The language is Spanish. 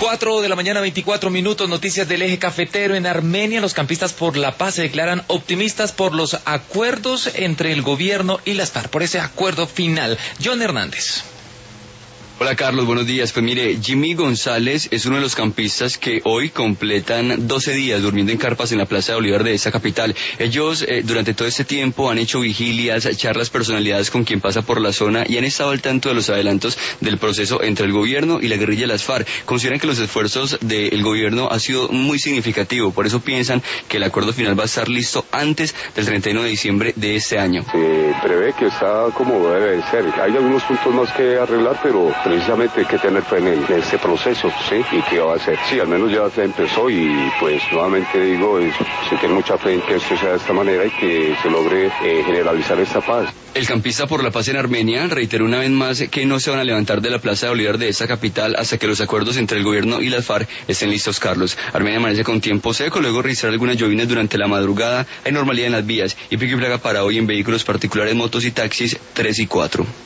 4 de la mañana, 24 minutos, noticias del eje cafetero. En Armenia, los campistas por la paz se declaran optimistas por los acuerdos entre el gobierno y las FARC, por ese acuerdo final. John Hernández. Hola Carlos, buenos días. Pues mire, Jimmy González es uno de los campistas que hoy completan 12 días durmiendo en carpas en la Plaza de Bolívar de esa capital. Ellos durante todo este tiempo han hecho vigilias, charlas personalidades con quien pasa por la zona y han estado al tanto de los adelantos del proceso entre el gobierno y la guerrilla de las FARC. Consideran que los esfuerzos del gobierno han sido muy significativos, por eso piensan que el acuerdo final va a estar listo antes del 31 de diciembre de este año. Se prevé que está como debe de ser. Hay algunos puntos más que arreglar, pero precisamente hay que tener fe en este proceso, ¿sí? ¿Y qué va a hacer? Sí, al menos ya se empezó y pues nuevamente digo, se tiene mucha fe en que esto sea de esta manera y que se logre generalizar esta paz. El campista por la paz en Armenia reiteró una vez más que no se van a levantar de la Plaza de Bolívar de esa capital hasta que los acuerdos entre el gobierno y las FARC estén listos, Carlos. Armenia amanece con tiempo seco, luego registrar algunas lloviznas durante la madrugada, hay normalidad en las vías y pico y plaga para hoy en vehículos particulares, motos y taxis 3 y 4.